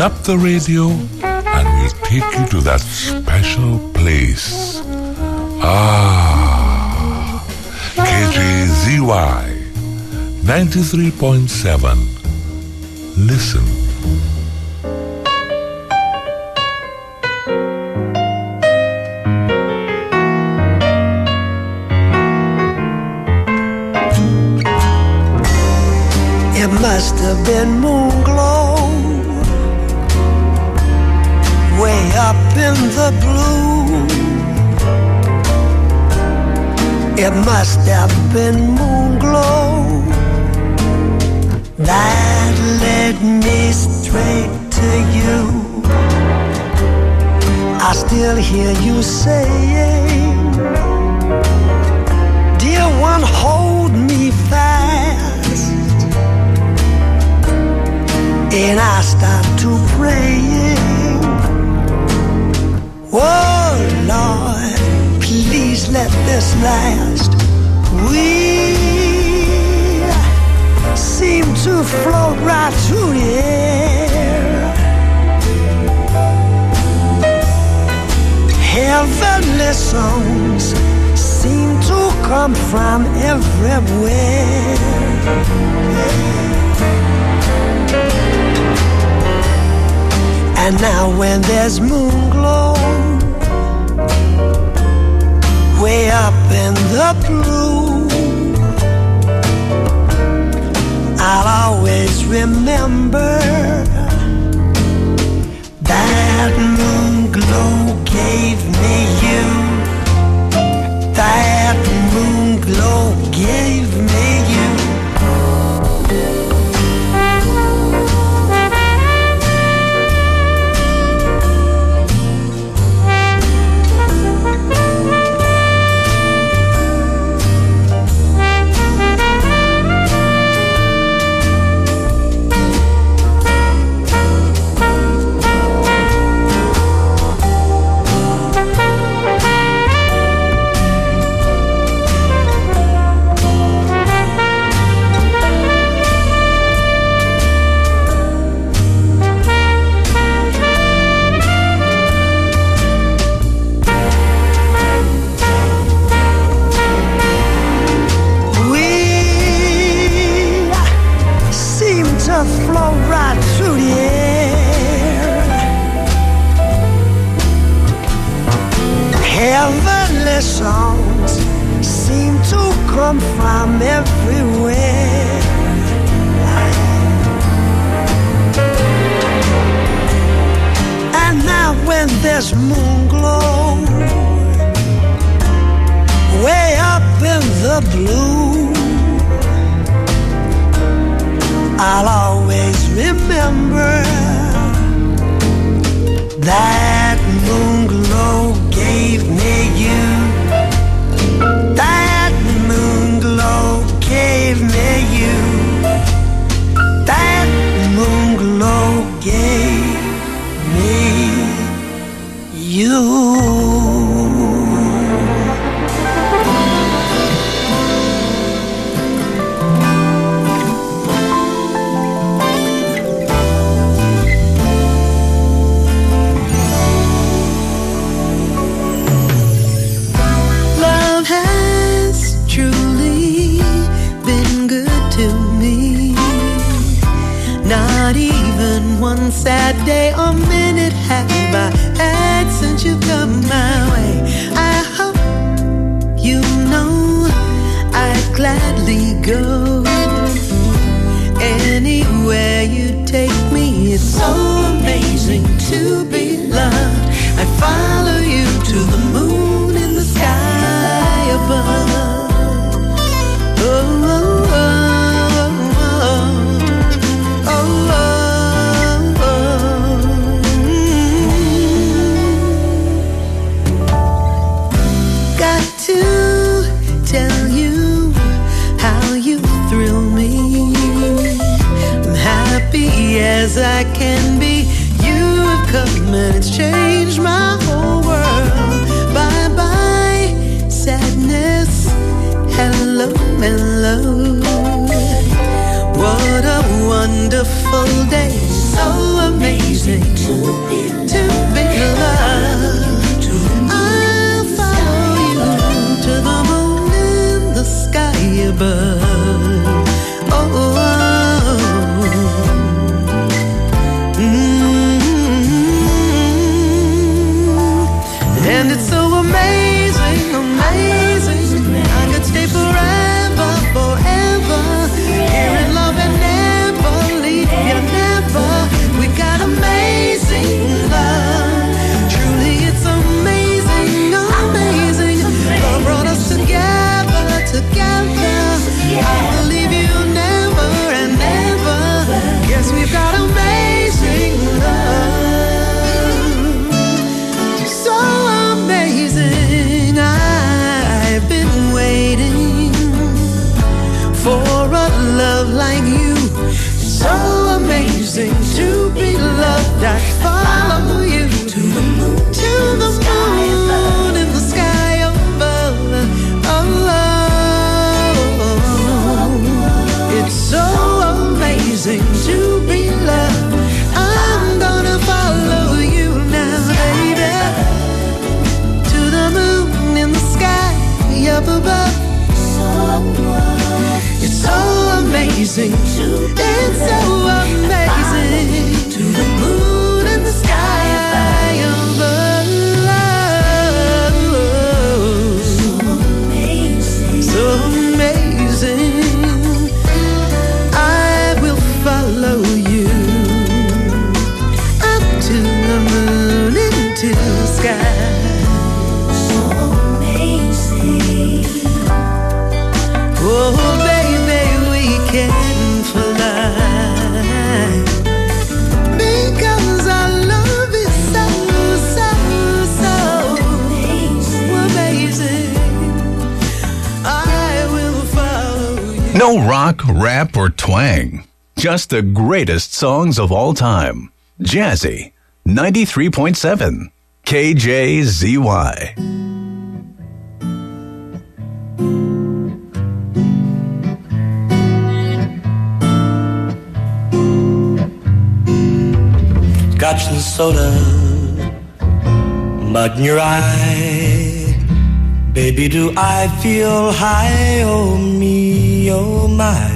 up the radio and we'll take you to that special place. KJZY 93.7. Listen. It must have been moon glow, way up in the blue. It must have been moon glow that led me straight to you. I still hear you saying, dear one, hold me fast. And I start to praying, oh Lord, please let this last. We seem to float right through the air. Heavenly songs seem to come from everywhere. And now when there's moon glow, way up in the blue, I'll always remember that moon glow gave me you. That moon glow gave me you. Flow right through the air. Heavenly songs seem to come from everywhere. And now when there's moon glow, way up in the blue, I'll always remember that moon glow gave me you. That moon glow gave me you. That moon glow gave me you. One sad day or minute have I had since you've come my way. I hope you know I'd gladly go anywhere you take me. It's so amazing to be loved. I'd follow you to the moon in the sky above. As I can be, you have come and it's changed my whole world. Bye bye sadness, hello mellow. What a wonderful day, so amazing And it's so amazing, amazing. I could stay forever, forever. Here in love and never leave you, never. We got amazing love. Truly it's amazing, amazing. Love brought us together, together. I will leave you never and never. Yes, we've got amazing love. So amazing. I've been waiting for a love like you. So amazing to be loved. I follow you to the moon, in the sky above. It's so amazing to be loved. I'm gonna follow you now, baby, to the moon in the sky up above. It's so amazing. It's so amazing to the moon in the sky above. So amazing. I will follow you up to the moon into the sky. So amazing. Oh, baby, we can fly because our love is so, so, so amazing. I will follow you. No rock, rap, or twang. Just the greatest songs of all time. Jazzy, 93.7, KJZY. Scotch and soda, mud in your eye. Baby, do I feel high? Oh me, oh my.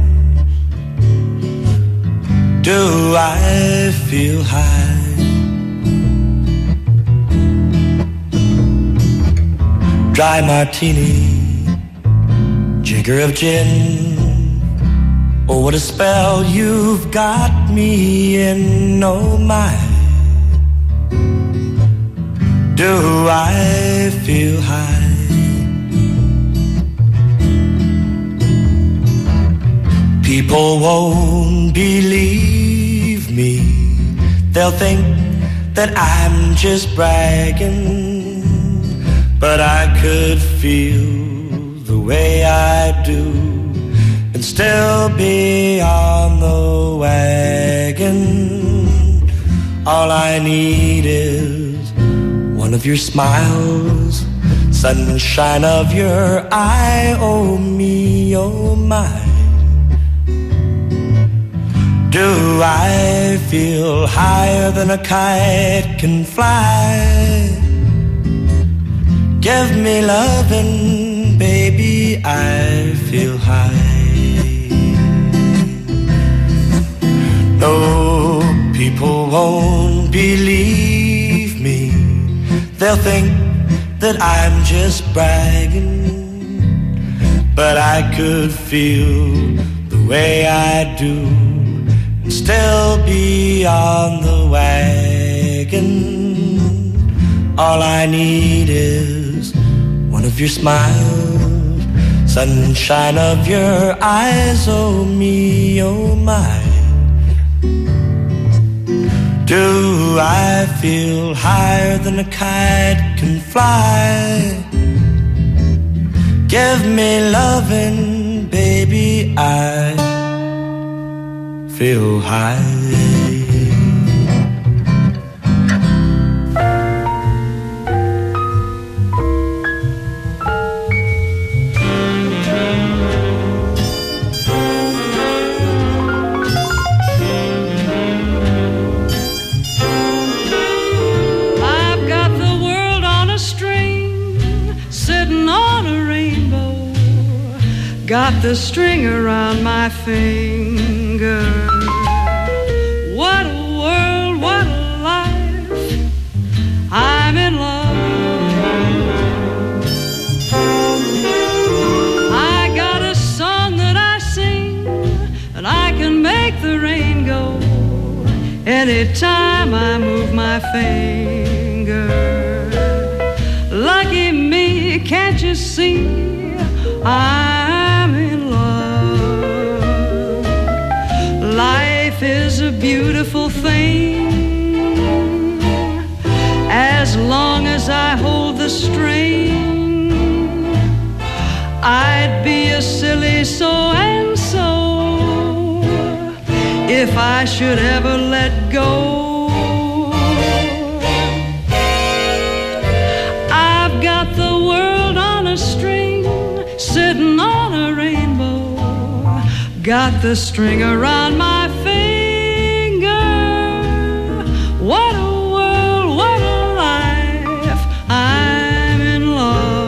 Do I feel high? Dry martini, jigger of gin. Oh, what a spell you've got me in, oh my. Do I feel high? People won't believe me. They'll think that I'm just bragging, but I could feel the way I do and still be on the wagon. All I need is one of your smiles, sunshine of your eye. Oh me, oh my. Do I feel higher than a kite can fly? Give me lovin', baby, I feel high. No, people won't believe me. They'll think that I'm just bragging, but I could feel the way I do and still be on the wagon. All I need is one of your smiles, sunshine of your eyes. Oh me, oh my. Do I feel higher than a kite can fly? Give me lovin', baby, I feel high. Got the string around my finger. What a world, what a life. I'm in love my finger. Lucky me, can't you see I'm in love? Life is a beautiful thing as long as I hold the string. I'd be a silly so-and-so if I should ever let go. I've got the world on a string, sitting on a rainbow, got the string around my finger. What a world, what a life, I'm in love.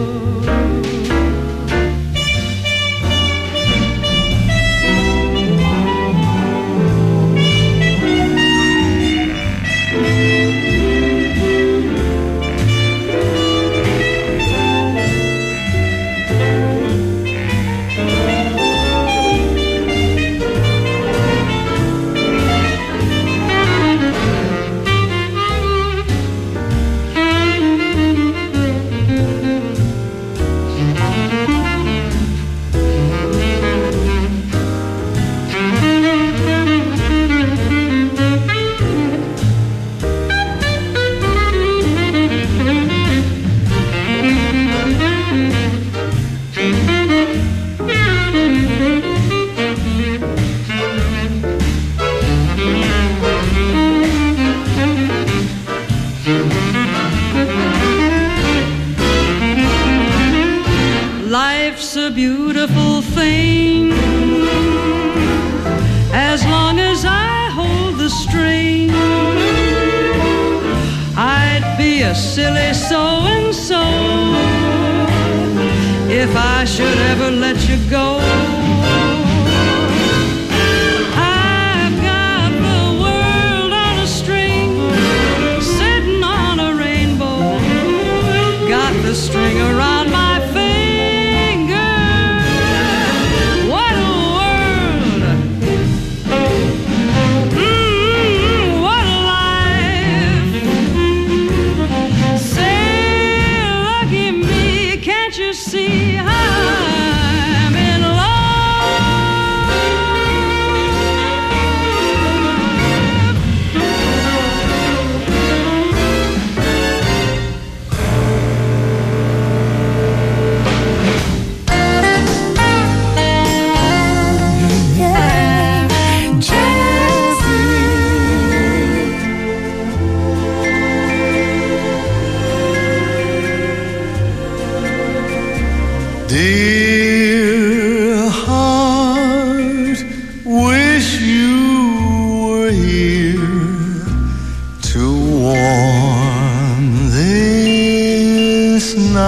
Life's a beautiful thing as long as I hold the string. I'd be a silly so-and-so if I should ever let you go. I've got the world on a string, sitting on a rainbow, got the string around my finger. What a world, what a life. Say, lucky me, can't you see I'm in love? Dear heart, wish you were here to warm this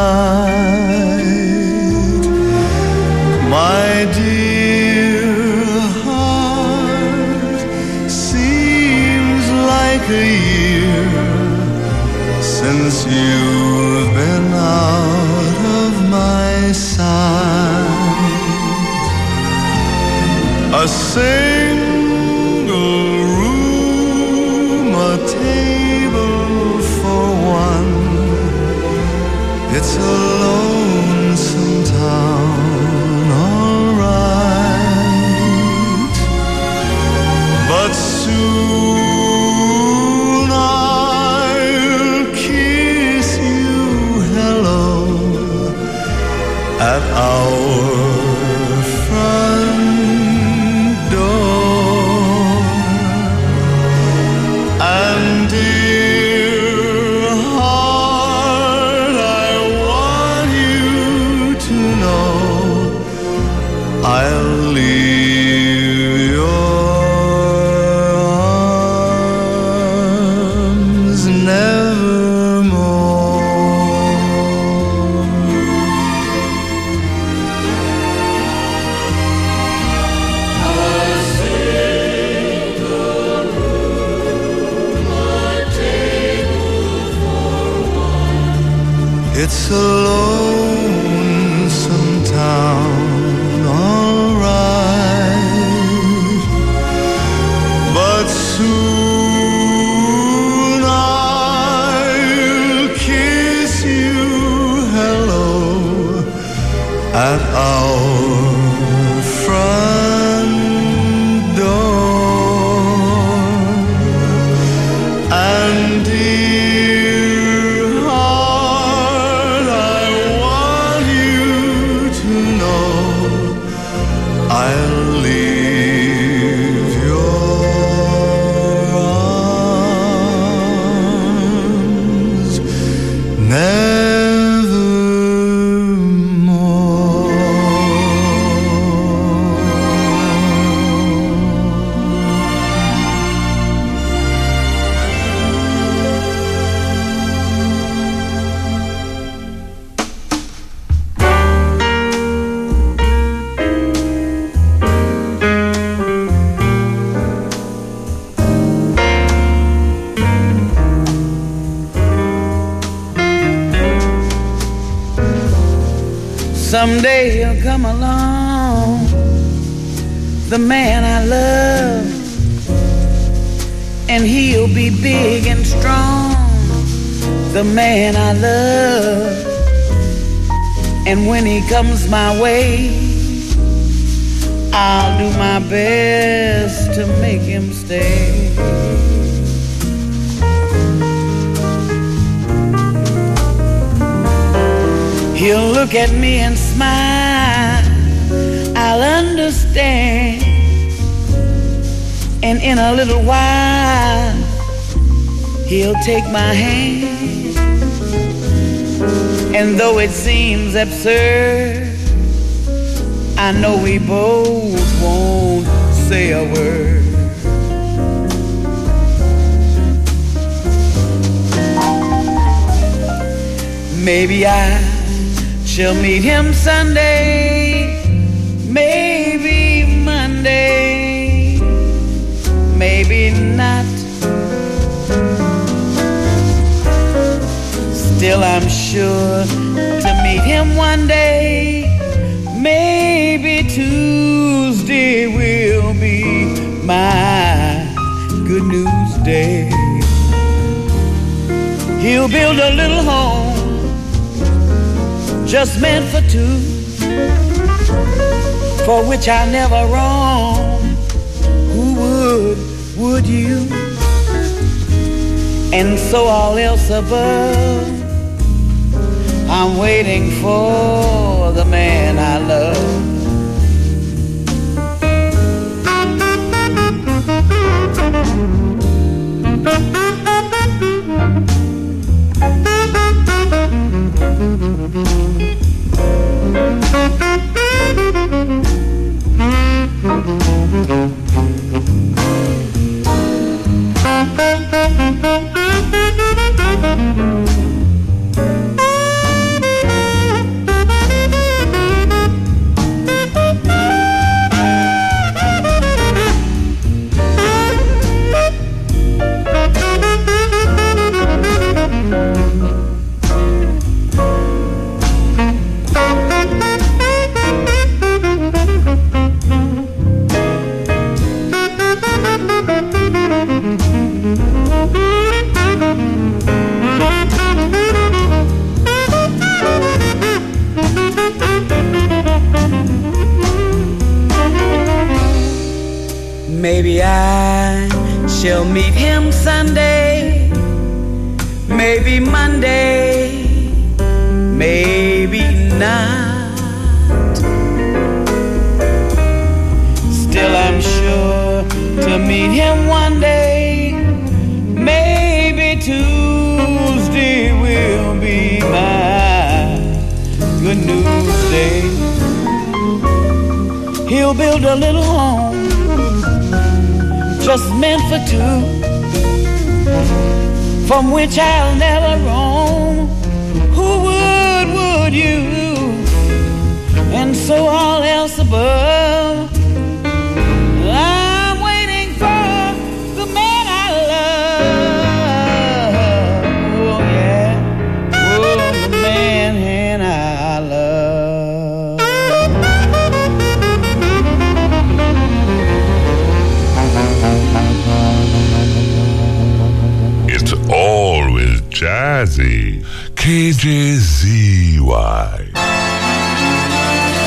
night. My dear heart, seems like a year since you've been out of my sight. A single room, a table for one. It's a lonesome town, all right. But soon I'll kiss you hello at our front door. And dear heart, I want you to know I'll leave your arms nevermore. It's a lonesome town, all right. But soon at our front door. And dear heart, I want you to know I'll leave your arms nevermore. Someday he'll come along, the man I love, and he'll be big and strong, the man I love. And when he comes my way, I'll do my best to make him stay. He'll look at me and smile, I'll understand. And in a little while, he'll take my hand. And though it seems absurd, I know we both won't say a word. Maybe I shall meet him Sunday, maybe Monday, maybe not. Still I'm sure to meet him one day, maybe Tuesday will be my good news day. He'll build a little home just meant for two, for which I never roam. Who would you? And so all else above, I'm waiting for the man I love. Maybe I shall meet him Sunday, maybe Monday, maybe not. Still I'm sure to meet him one day, maybe Tuesday will be my good news day. He'll build a little home just meant for two, from which I'll never roam. Who would you? And so all else above, I'm waiting for the man I love. Oh yeah, oh the man I love. It's always jazzy. KJZY.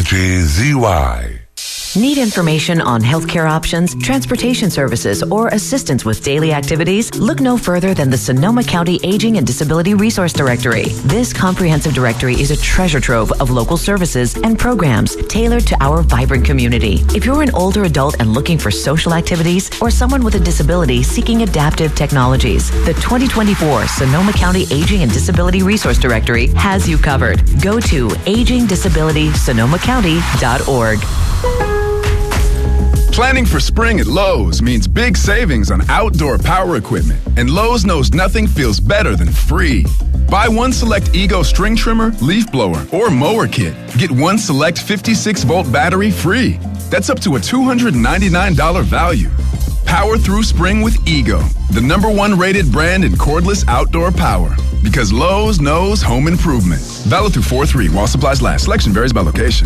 KJZY. Need information on healthcare options, transportation services, or assistance with daily activities? Look no further than the Sonoma County Aging and Disability Resource Directory. This comprehensive directory is a treasure trove of local services and programs tailored to our vibrant community. If you're an older adult and looking for social activities, or someone with a disability seeking adaptive technologies, the 2024 Sonoma County Aging and Disability Resource Directory has you covered. Go to agingdisabilitysonomacounty.org. Planning for spring at Lowe's means big savings on outdoor power equipment, and Lowe's knows nothing feels better than free. Buy one select Ego string trimmer, leaf blower, or mower kit. Get one select 56-volt battery free. That's up to a $299 value. Power through spring with Ego, the #1 rated brand in cordless outdoor power. Because Lowe's knows home improvement. Valid through 4/3 while supplies last. Selection varies by location.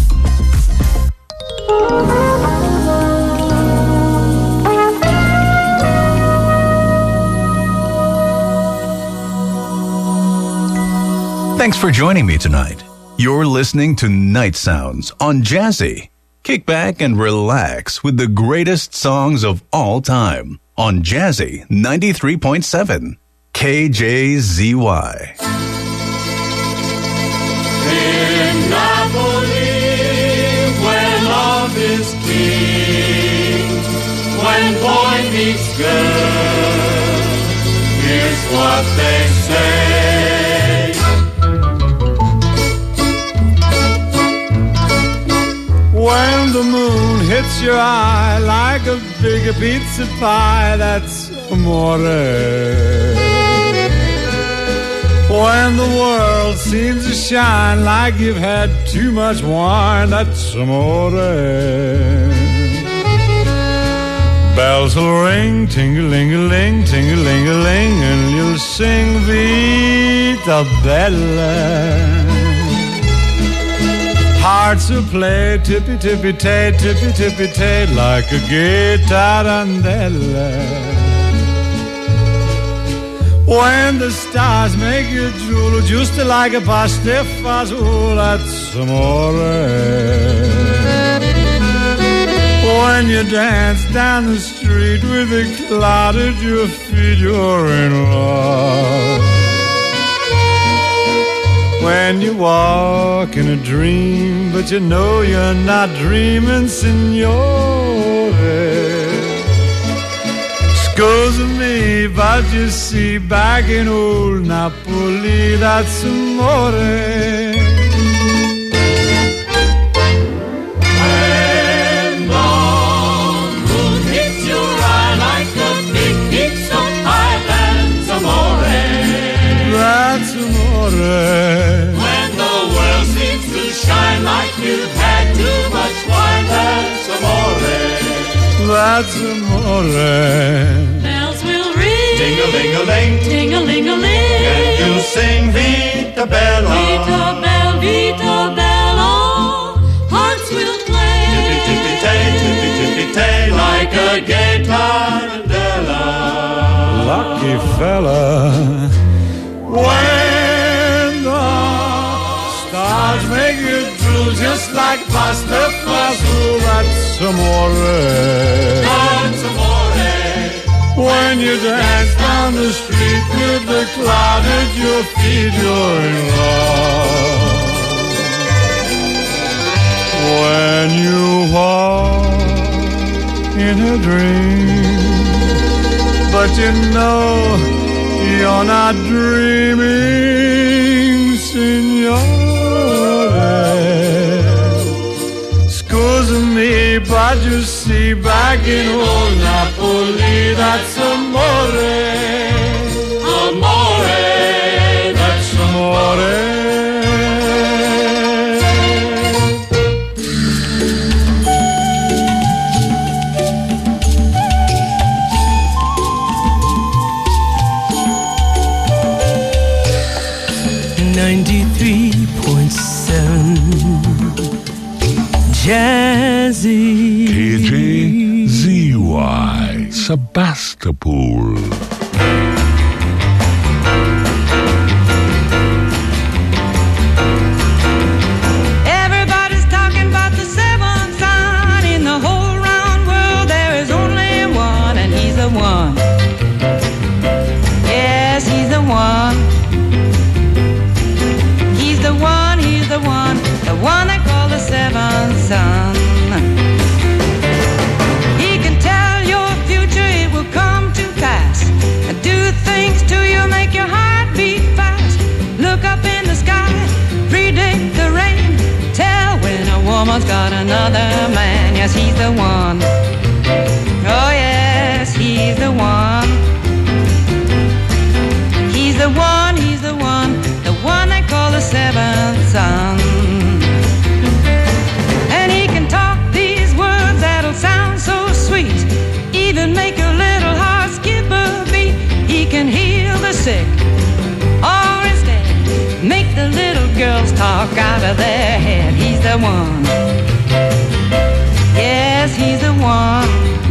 Thanks for joining me tonight. You're listening to Night Sounds on Jazzy. Kick back and relax with the greatest songs of all time on Jazzy 93.7 KJZY. In Napoli, where love is king, when boy meets girl, here's what they say. When the moon hits your eye like a big pizza pie, that's amore. When the world seems to shine like you've had too much wine, that's amore. Bells will ring, ting-a-ling-a-ling, ting-a-ling-a-ling, and you'll sing Vita Bella. Hearts will play tippy-tippy-tay, tippy-tippy-tay, like a gay tarantella. When the stars make you drool, just like a pastifazool, that's amore. When you dance down the street with a cloud at your feet, you're in love. When you walk in a dream, but you know you're not dreaming, signore. Scusa me, but you see, back in old Napoli, that's amore. When the moon hits your eye like a big pizza pie, that's amore. That's amore. When the world seems to shine like you've had too much wine, that's amore. That's amore. Bells will ring, Ting-a-ling-a-ling, ting-a-ling-a-ling, and you'll sing Vita Bella. Vita Bella, Vita Bella. Hearts will play, Tippy-tippy-tay, tippy-tippy-tay, like a gay tarantella. Lucky fella. When the stars make you drool, just like pasta fazool, that's amore. That's amore. When you dance down the street with the cloud at your feet, you're in love. When you walk in a dream, but you know you're not dreaming, signore. Scusa me, but you see, back in old Napoli, that's amore. Amore, that's amore. Jazzy. KJZY. Sebastopol. Everybody's talking one's got another man. Yes, he's the one. Oh yes, he's the one. He's the one, he's the one they call the seventh son. And he can talk these words that'll sound so sweet, even make a little heart skip a beat. He can heal the sick, or instead make the little girls talk out of their head. He's the one. Yes, he's the one.